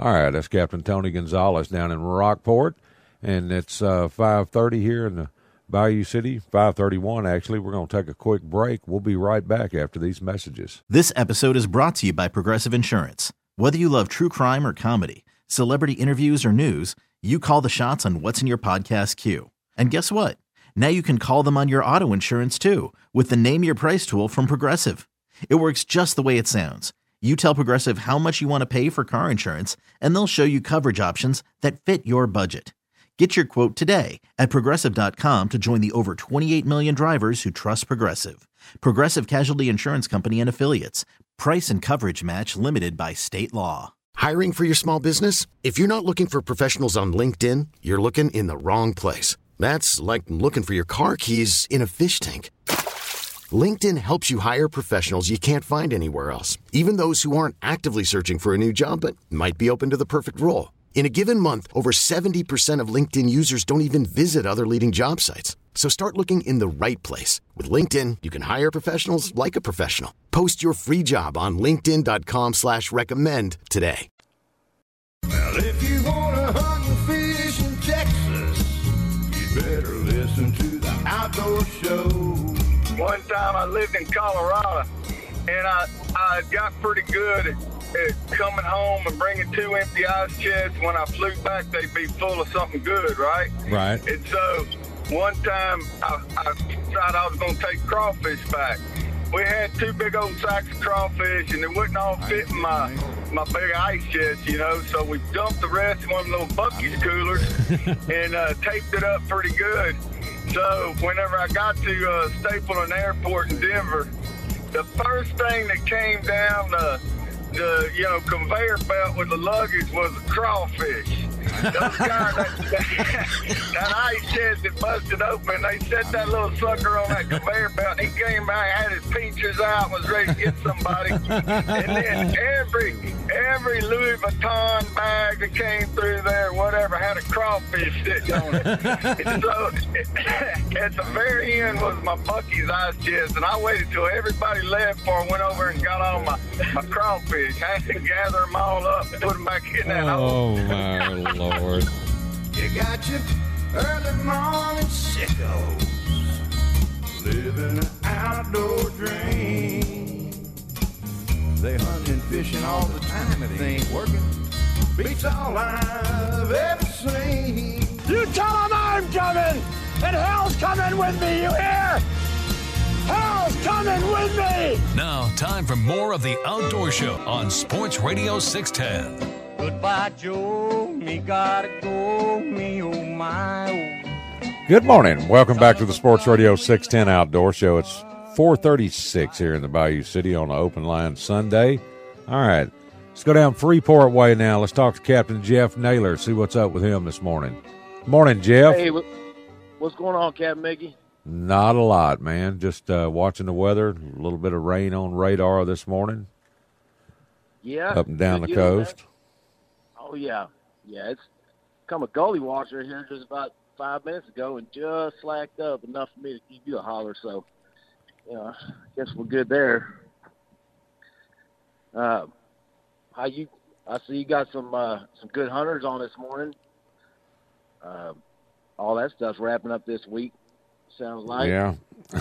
All right, that's Captain Tony Gonzalez down in Rockport, and it's uh, five thirty here in the Bayou City, five thirty-one actually. We're going to take a quick break. We'll be right back after these messages. This episode is brought to you by Progressive Insurance. Whether you love true crime or comedy, celebrity interviews or news, you call the shots on what's in your podcast queue. And guess what? Now you can call them on your auto insurance too with the Name Your Price tool from Progressive. It works just the way it sounds. You tell Progressive how much you want to pay for car insurance, and they'll show you coverage options that fit your budget. Get your quote today at Progressive dot com to join the over twenty-eight million drivers who trust Progressive. Progressive Casualty Insurance Company and Affiliates. Price and coverage match limited by state law. Hiring for your small business? If you're not looking for professionals on LinkedIn, you're looking in the wrong place. That's like looking for your car keys in a fish tank. LinkedIn helps you hire professionals you can't find anywhere else, even those who aren't actively searching for a new job but might be open to the perfect role. In a given month, over seventy percent of LinkedIn users don't even visit other leading job sites. So start looking in the right place. With LinkedIn, you can hire professionals like a professional. Post your free job on linkedin dot com slash recommend today. Well, if you want to hunt and fish in Texas, you better listen to the Outdoor Show. One time I lived in Colorado, and I, I got pretty good at, at coming home and bringing two empty ice chests. When I flew back, they'd be full of something good, right? Right. And so one time I, I decided I was going to take crawfish back. We had two big old sacks of crawfish, and it wouldn't all fit in my, my big ice chest, you know, so we dumped the rest in one of those Buc-ee's coolers and uh, taped it up pretty good. So whenever I got to uh, Stapleton Airport in Denver, the first thing that came down the, the you know, conveyor belt with the luggage was a crawfish. Those guys, that, that, that ice chest that busted open, they set that little sucker on that conveyor belt, and he came back, had his peaches out, and was ready to get somebody. And then every every Louis Vuitton bag that came through there, whatever, had a crawfish sitting on it. And so at the very end was my Buc-ee's ice chest, and I waited till everybody left before I went over and got all my, my crawfish. I had to gather them all up and put them back in that hole. Oh, my Lord. You got your early morning sickos living an outdoor dream. They hunt and fishing all the time. If they ain't working, beats all I've ever seen. You tell them I'm coming, and hell's coming with me, you hear? Hell's coming with me! Now, time for more of the Outdoor Show on Sports Radio six ten. Goodbye, Joe. Me gotta go. Me, oh my. Oh. Good morning. Welcome back to the Sports Radio six ten Outdoor Show. It's four thirty-six here in the Bayou City on the Open Line Sunday. All right, let's go down Freeport Way now. Let's talk to Captain Jeff Naylor, see what's up with him this morning. Morning, Jeff. Hey, what's going on, Captain Mickey? Not a lot, man. Just uh, watching the weather. A little bit of rain on radar this morning. Yeah. Up and down the Good coast. That. Oh, yeah. Yeah, it's come a gully washer here just about five minutes ago and just slacked up enough for me to give you a holler. So, you know, I guess we're good there. Uh, how you? I see you got some uh, some good hunters on this morning. Uh, all that stuff's wrapping up this week, sounds like. Yeah.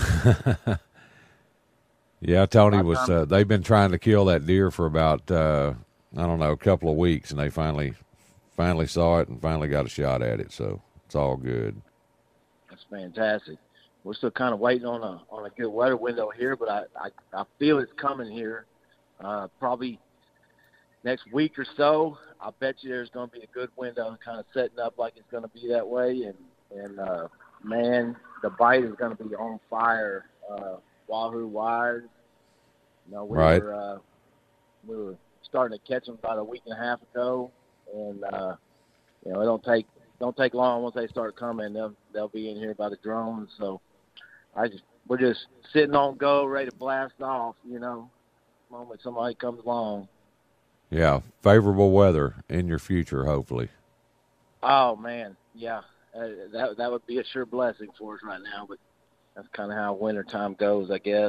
Yeah, Tony was, uh, they've been trying to kill that deer for about, uh, I don't know, a couple of weeks, and they finally finally saw it and finally got a shot at it, so it's all good. That's fantastic. We're still kind of waiting on a on a good weather window here, but I, I, I feel it's coming here. Uh, probably next week or so, I bet you there's going to be a good window kind of setting up like it's going to be that way, and, and uh, man, the bite is going to be on fire. Uh, Wahoo wires. You know, we right. were uh, we were starting to catch them about a week and a half ago, and uh, you know it don't take don't take long once they start coming. They'll they'll be in here by the drones. So I just we're just sitting on go, ready to blast off. You know, the moment somebody comes along. Yeah, favorable weather in your future, hopefully. Oh man, yeah, uh, that that would be a sure blessing for us right now, but. That's kind of how wintertime goes, I guess.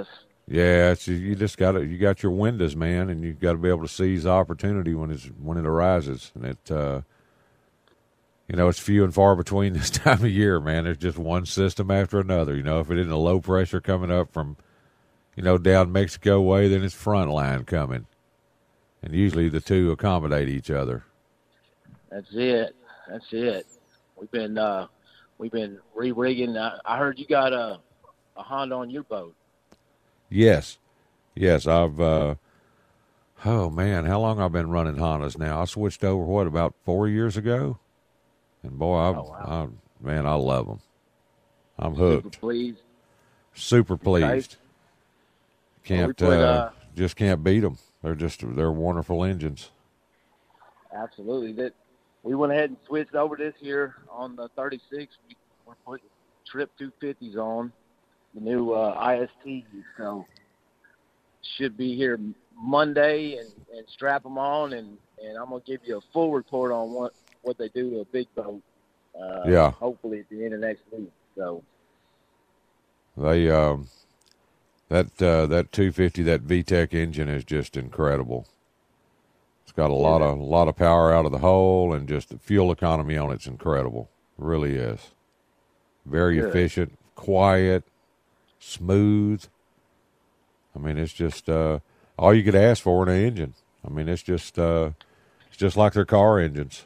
Yeah, it's, you just got to you got your windows, man, and you got to be able to seize opportunity when it's when it arises. And it, uh, you know, it's few and far between this time of year, man. There's just one system after another. You know, if it isn't a low pressure coming up from, you know, down Mexico way, then it's front line coming, and usually the two accommodate each other. That's it. That's it. We've been uh, we've been re-rigging. I, I heard you got a a Honda on your boat. Yes, yes. I've, uh, oh man, how long I've been running Hondas now? I switched over, what, about four years ago? And boy, I've, oh, wow. I, man, I love them. I'm hooked. Super pleased. Super pleased. Okay. Can't, well, we put, uh, uh, just can't beat them. They're just, they're wonderful engines. Absolutely. That we went ahead and switched over this year on the thirty-six. We, we're putting Trip two fifties on. The new uh, I S T, so should be here Monday and, and strap them on, and, and I'm going to give you a full report on what, what they do to a big boat, uh, yeah. hopefully at the end of next week. So They um, that uh, that two fifty, that V TEC engine is just incredible. It's got a yeah. lot of a lot of power out of the hole, and just the fuel economy on it's incredible. It really is. Very Good. efficient, quiet, smooth. I mean, it's just uh, all you could ask for in an engine. I mean, it's just uh, it's just like their car engines.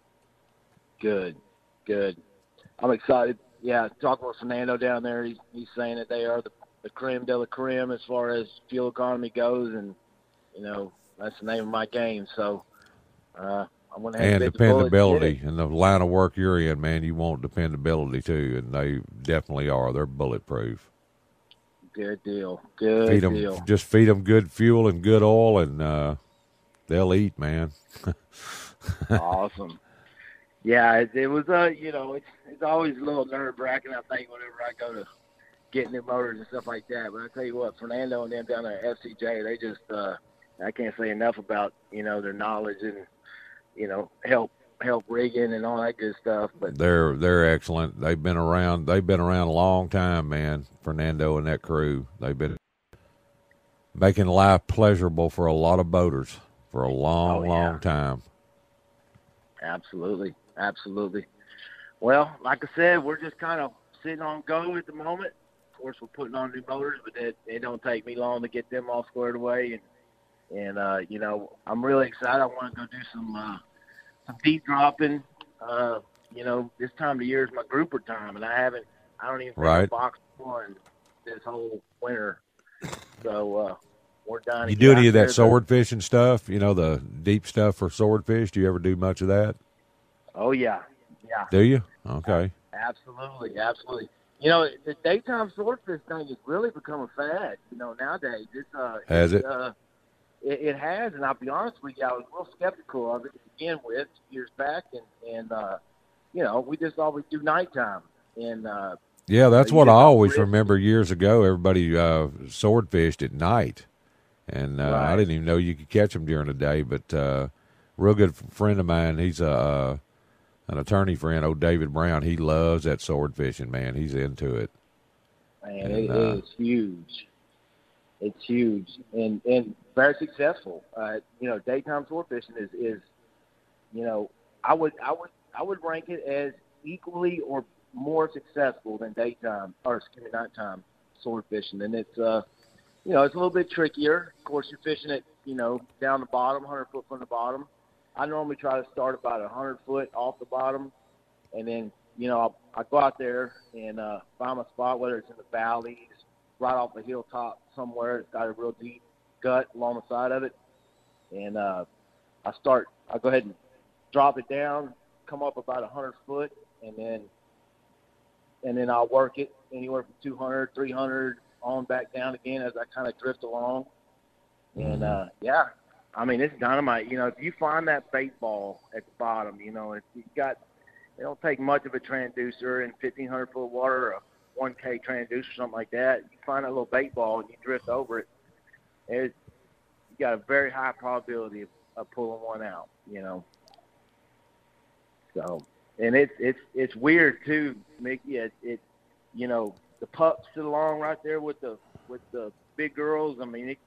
Good, good. I'm excited. Yeah, talking with Fernando down there, he's, he's saying that they are the, the creme de la creme as far as fuel economy goes, and you know that's the name of my game. So uh, I'm going to have and to dependability in the line of work you're in, man. You want dependability too, and they definitely are. They're bulletproof. Good deal. Good feed them, deal. Just feed them good fuel and good oil, and uh, they'll eat, man. Awesome. Yeah, it, it was, uh, you know, it's it's always a little nerve-wracking, I think, whenever I go to get new motors and stuff like that. But I tell you what, Fernando and them down there at F C J, they just, uh, I can't say enough about, you know, their knowledge and, you know, help help rigging and all that good stuff. But they're they're excellent. They've been around. They've been around a long time, man. Fernando and that crew. They've been making life pleasurable for a lot of boaters for a long, oh, yeah. long time. Absolutely, absolutely. Well, like I said, we're just kind of sitting on go at the moment. Of course, we're putting on new motors, but it, it don't take me long to get them all squared away. And and uh, you know, I'm really excited. I want to go do some. Uh, Some deep dropping, uh, you know, this time of year is my grouper time, and I haven't, I don't even think right. a box one this whole winter. So uh, we're done. You do any of that sword fishing stuff? You know, the deep stuff for swordfish. Do you ever do much of that? Oh yeah, yeah. Do you? Okay. Absolutely, absolutely. You know, the daytime swordfish thing has really become a fad. You know, nowadays it's uh, has it's, it? Uh, It, it has, and I'll be honest with you, I was real skeptical of it to begin with years back, and, and uh, you know, we just always do nighttime. And uh, yeah, that's uh, what I always risk. remember years ago. Everybody uh, swordfished at night, and uh, right. I didn't even know you could catch them during the day. But uh, real good friend of mine, he's a uh, an attorney friend, old David Brown. He loves that sword fishing, man. He's into it. Man, and, it uh, is huge. It's huge and, and very successful. Uh, you know, daytime sword fishing is, is, you know, I would I would I would rank it as equally or more successful than daytime or excuse me, nighttime sword fishing. And it's uh, you know, it's a little bit trickier. Of course, you're fishing it, you know, down the bottom, one hundred foot from the bottom. I normally try to start about one hundred foot off the bottom, and then you know I, I go out there and uh, find my spot, whether it's in the valleys, right off the hilltop somewhere. It's got a real deep gut along the side of it. And uh, I start, I go ahead and drop it down, come up about one hundred foot, and then and then I'll work it anywhere from two hundred, three hundred on back down again as I kind of drift along. And, uh, yeah, I mean, it's dynamite. You know, if you find that bait ball at the bottom, you know, if you've got, it don't take much of a transducer in fifteen hundred foot water, or one K transducer, something like that. You find that little bait ball and you drift over it, it you got a very high probability of, of pulling one out, you know. So, and it's it's it's weird too, Mickey. It, it you know, the pups sit along right there with the with the big girls. I mean, it,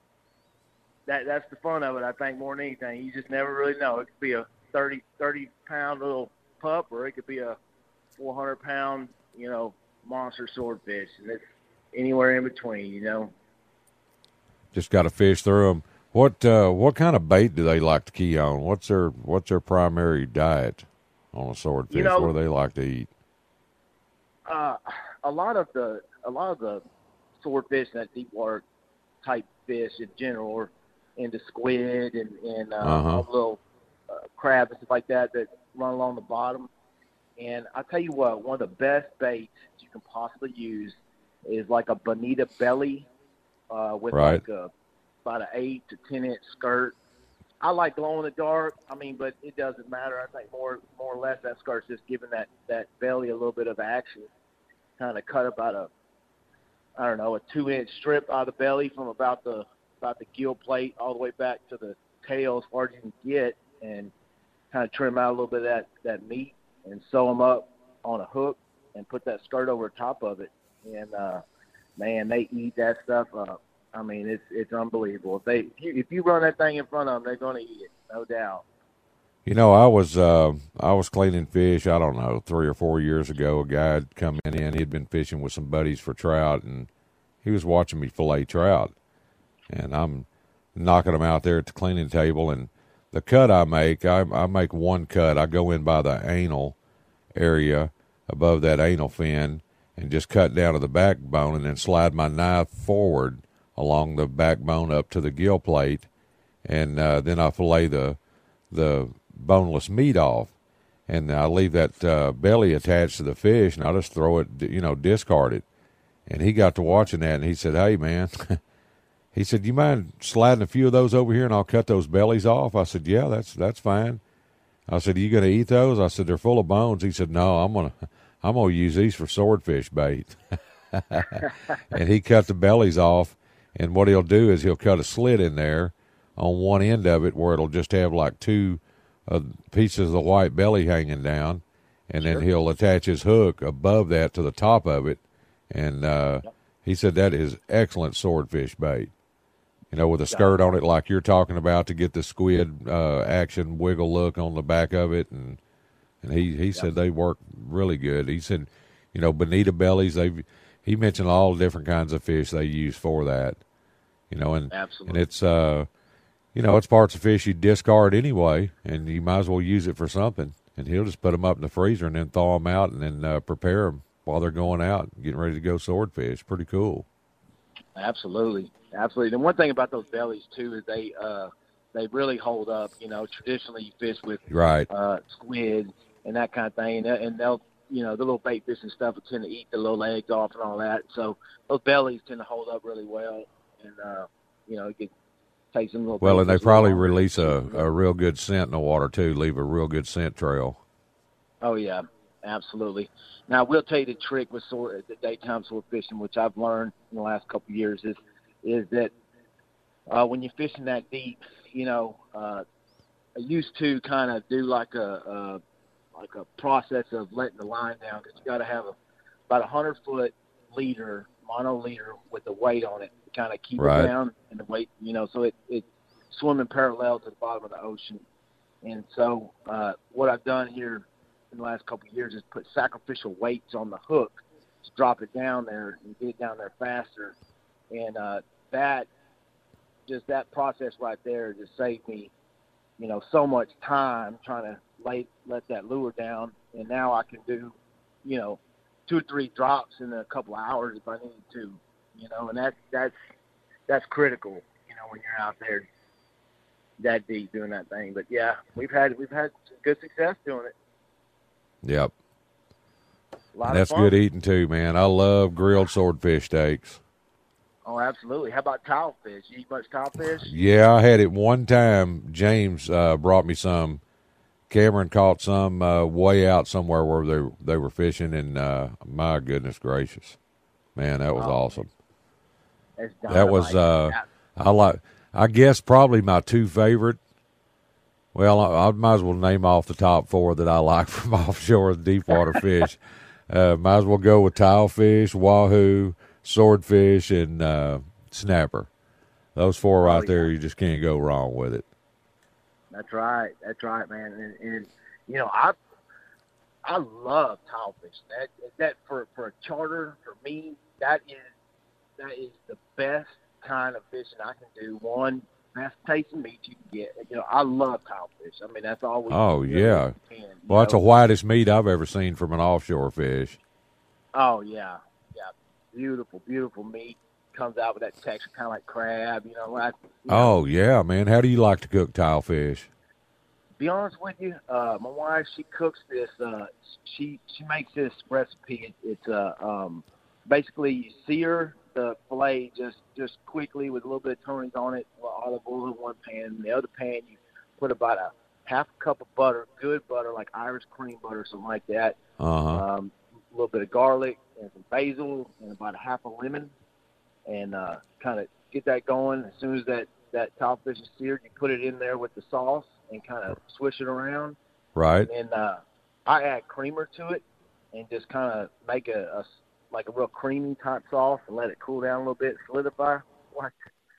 that that's the fun of it. I think more than anything, you just never really know. It could be a thirty, thirty pound little pup, or it could be a four hundred pound, you know, monster swordfish, and it's anywhere in between, you know. Just got to fish through them. What uh, what kind of bait do they like to key on? What's their what's their primary diet on a swordfish? You know, what do they like to eat? Uh, a lot of the a lot of the swordfish and that deep water type fish in general are into squid and and uh, Uh-huh. all the little uh, crab and stuff like that that run along the bottom. And I tell you what, one of the best baits you can possibly use is like a bonita belly uh, with Right. like a about an eight to ten inch skirt. I like glow in the dark. I mean, but it doesn't matter. I think more more or less that skirt's just giving that that belly a little bit of action. Kind of cut about a I don't know a two inch strip out of the belly from about the about the gill plate all the way back to the tail as far as you can get, and kind of trim out a little bit of that that meat and sew them up on a hook and put that skirt over top of it. And uh, man, they eat that stuff up. I mean, it's it's unbelievable. If they if you, if you run that thing in front of them, they're going to eat it, no doubt. You know, I was uh, I was cleaning fish, I don't know, three or four years ago. A guy had come in, he'd been fishing with some buddies for trout, and he was watching me fillet trout. And I'm knocking them out there at the cleaning table, and the cut I make, I, I make one cut. I go in by the anal area above that anal fin and just cut down to the backbone and then slide my knife forward along the backbone up to the gill plate, and uh, then I fillet the the boneless meat off, and I leave that uh, belly attached to the fish, and I just throw it, you know, discard it. And he got to watching that, and he said, "Hey, man," he said, "You mind sliding a few of those over here, and I'll cut those bellies off?" I said, "Yeah, that's that's fine." I said, "Are you going to eat those?" I said, "They're full of bones." He said, "No, I'm gonna I'm gonna use these for swordfish bait." And he cut the bellies off. And what he'll do is he'll cut a slit in there on one end of it where it'll just have like two uh, pieces of the white belly hanging down, and then Sure. he'll attach his hook above that to the top of it. And uh, Yep. he said that is excellent swordfish bait. You know, with a skirt on it like you're talking about to get the squid uh, action wiggle look on the back of it. And and he, he said they work really good. He said, you know, bonita bellies, they he mentioned all different kinds of fish they use for that. You know, and Absolutely. and it's uh, you know, it's parts of fish you discard anyway, and you might as well use it for something. And he'll just put them up in the freezer and then thaw them out and then uh, prepare them while they're going out, getting ready to go swordfish. Pretty cool. Absolutely, absolutely. And one thing about those bellies too is they uh, they really hold up. You know, traditionally you fish with Right. uh, squid and that kind of thing, and, they- and they'll, you know, the little bait fish and stuff will tend to eat the little legs off and all that. So those bellies tend to hold up really well, and uh, you know, you can take some little. Well, bait and they fish probably along. release a, a real good scent in the water too. Leave a real good scent trail. Oh yeah, absolutely. Now, I will tell you the trick with sword, the daytime sword fishing, which I've learned in the last couple of years, is is that uh, when you're fishing that deep, you know, uh, I used to kind of do like a, a like a process of letting the line down, because you got to have a, about a hundred foot leader, mono leader with the weight on it to kind of keep Right. it down, and the weight, you know, so it it swimming parallel to the bottom of the ocean. And so uh, what I've done here in the last couple of years is put sacrificial weights on the hook to drop it down there and get it down there faster. And uh, that, just that process right there just saved me, you know, so much time trying to lay, let that lure down. And now I can do, you know, two or three drops in a couple of hours if I need to, you know, and that, that's, that's critical, you know, when you're out there that deep doing that thing. But yeah, we've had, we've had good success doing it. Yep. A lot And that's of fun. good eating too, man. I love grilled swordfish steaks. Oh, absolutely. How about tilefish? You eat much tilefish? Yeah, I had it one time. James uh, brought me some. Cameron caught some uh, way out somewhere where they they were fishing, and uh, my goodness gracious, man, that was Oh, awesome. That's That was uh, dynamite. I like. I guess probably my two favorite. Well, I, I might as well name off the top four that I like from offshore deep water fish. Uh, might as well go with tilefish, wahoo, swordfish, and uh, snapper. Those four right Oh, there, yeah. you just can't go wrong with it. That's right. That's right, man. And, and you know, I I love tile fishing. That that for for a charter for me, that is that is the best kind of fishing I can do. One, best tasting meat you can get. You know, I love tile fish. I mean, that's all we. Oh, do yeah. we can, Well, that's the know? whitest meat I've ever seen from an offshore fish. Oh yeah, yeah. Beautiful, beautiful meat. Comes out with that texture, kind of like crab. You know, I, you know, Oh, yeah, man. How do you like to cook tile fish? be honest with you, uh, my wife, she cooks this. Uh, she she makes this recipe. It, it's uh, um, basically you sear the fillet just just quickly with a little bit of Tony's on it, olive oil in one pan. In the other pan, you put about a half a cup of butter, good butter like Irish cream butter, something like that. Uh-huh. Um, a little bit of garlic and some basil and about a half a lemon, and uh, kind of get that going. As soon as that that tile fish is seared, you put it in there with the sauce and kind of swish it around. Right. And then uh, I add creamer to it and just kind of make a, a like a real creamy type sauce and let it cool down a little bit, solidify. Like,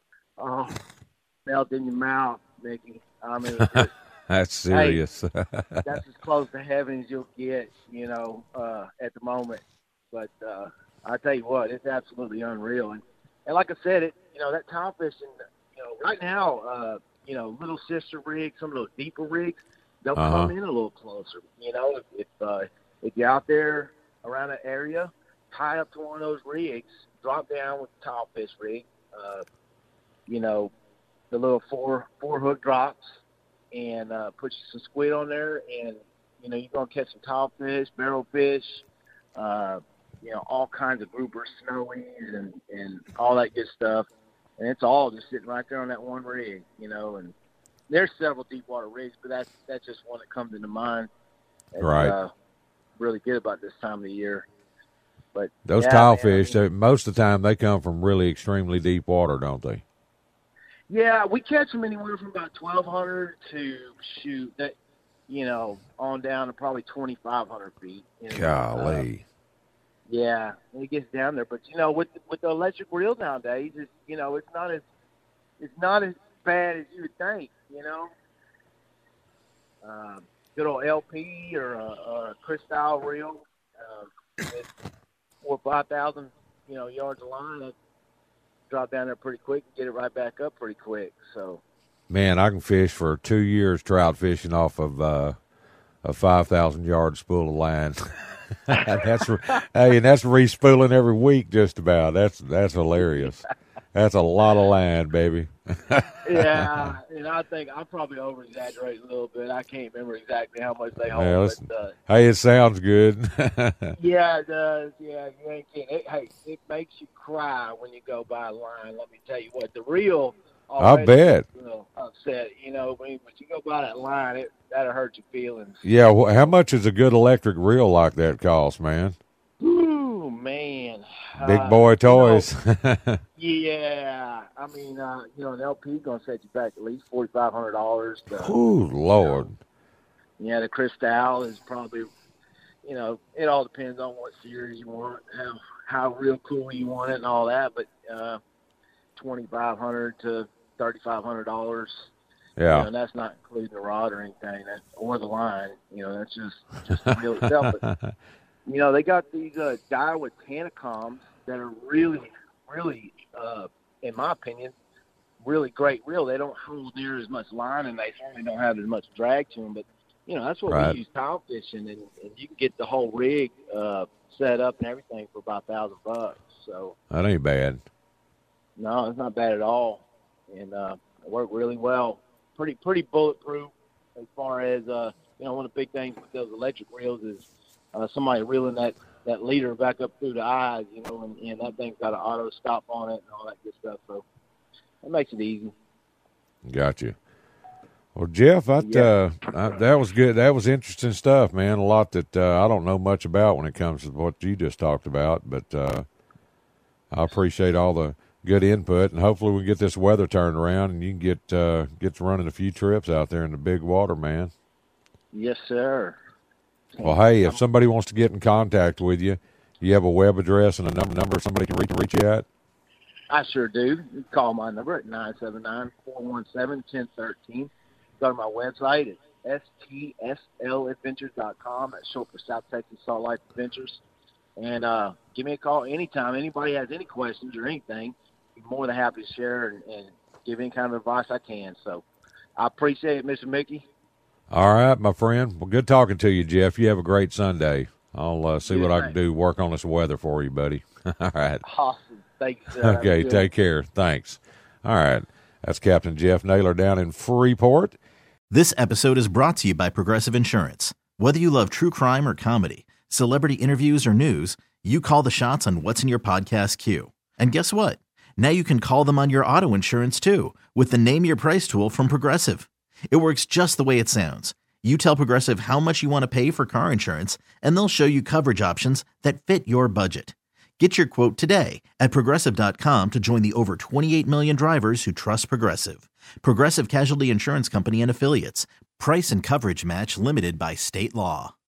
oh, melt in your mouth, Mickey. I mean, just, That's serious. hey, that's as close to heaven as you'll get, you know, uh, at the moment. But uh, I tell you what, it's absolutely unreal. And, and like I said, it you know that tile fishing, you know, right now, uh, you know, little sister rigs, some of those deeper rigs, they'll Uh-huh. come in a little closer. You know, if if, uh, if you're out there around that area, tie up to one of those rigs, drop down with the tile fish rig, uh, you know, the little four four hook drops, and uh, put you some squid on there, and you know you're gonna catch some tile fish, barrel fish, uh, you know, all kinds of groupers, snowies, and and all that good stuff. And it's all just sitting right there on that one rig, you know. And there's several deep water rigs, but that's that's just one that comes into mind. That's, Right. Uh, really good about this time of the year. But Those yeah, tile man, fish, I mean, they, most of the time, they come from really extremely deep water, don't they? yeah, we catch them anywhere from about twelve hundred to shoot that, you know, on down to probably twenty-five hundred feet. You know, Golly. Uh, yeah, it gets down there, but you know, with with the electric reel nowadays, it's you know, it's not as it's not as bad as you would think. You know, um, good old L P or a, or a Cristal reel uh, with four or five thousand, you know, yards of line. That drop down there pretty quick and get it right back up pretty quick. So, Man, I can fish for two years trout fishing off of uh, a five thousand yard spool of line. that's hey, and that's respooling every week, just about. That's that's hilarious. That's a lot of line, baby. yeah, and I think I probably over exaggerate a little bit. I can't remember exactly how much they hold. Well, but, uh, hey, it sounds good. yeah, it does. Yeah, you ain't kidding. It, hey, it makes you cry when you go by a line. Let me tell you what, the reel. I bet. You know, upset. You know, when, when you go by that line, it that'll hurt your feelings. Yeah, wh- how much is a good electric reel like that cost, man? Ooh, man. Big Uh, boy you toys. know, yeah, I mean, uh, you know, an L P gonna set you back at least forty five hundred dollars. Ooh, Lord. Yeah, the Cristal is probably, you know, it all depends on what series you want, how how real cool you want it, and all that. But uh, twenty five hundred to thirty five hundred dollars. Yeah. You know, and that's not including the rod or anything, that, or the line. You know, that's just just the reel itself. But, you know, they got these uh, Daiwa Tanacoms that are really, really, uh, in my opinion, really great reel. They don't hold near as much line, and they certainly don't have as much drag to them. But, you know, that's what Right. we use tile fishing, and, and you can get the whole rig uh, set up and everything for about a thousand bucks. So, That ain't bad. no, it's not bad at all, and uh, it worked really well. Pretty, pretty bulletproof as far as uh, you know. One of the big things with those electric reels is uh, somebody reeling that, that leader back up through the eyes, you know, and, and that thing's got an auto stop on it and all that good stuff. So it makes it easy. Got you. Well, Jeff, I, Yeah. uh, I, that was good. That was interesting stuff, man. A lot that uh, I don't know much about when it comes to what you just talked about, but uh, I appreciate all the good input, and hopefully we can get this weather turned around and you can get uh, get to running a few trips out there in the big water, man. Yes, sir. Well, hey, if somebody wants to get in contact with you, you have a web address and a number number somebody can reach reach you at? I sure do. You can call my number at nine seven nine, four one seven, one zero one three. Go to my website at S T S L adventures dot com. That's short for South Texas Salt Life Adventures. And uh, give me a call anytime. Anybody has any questions or anything, I'm more than happy to share and, and give any kind of advice I can. So I appreciate it, Mister Mickey. All right, my friend. Well, good talking to you, Jeff. You have a great Sunday. I'll uh, see Good what I night. can do, work on this weather for you, buddy. All right. Awesome. Thanks. Uh, Okay, good. take care. Thanks. All right. That's Captain Jeff Naylor down in Freeport. This episode is brought to you by Progressive Insurance. Whether you love true crime or comedy, celebrity interviews or news, you call the shots on what's in your podcast queue. And guess what? Now you can call them on your auto insurance too with the Name Your Price tool from Progressive. It works just the way it sounds. You tell Progressive how much you want to pay for car insurance, and they'll show you coverage options that fit your budget. Get your quote today at Progressive dot com to join the over twenty-eight million drivers who trust Progressive. Progressive Casualty Insurance Company and Affiliates. Price and coverage match limited by state law.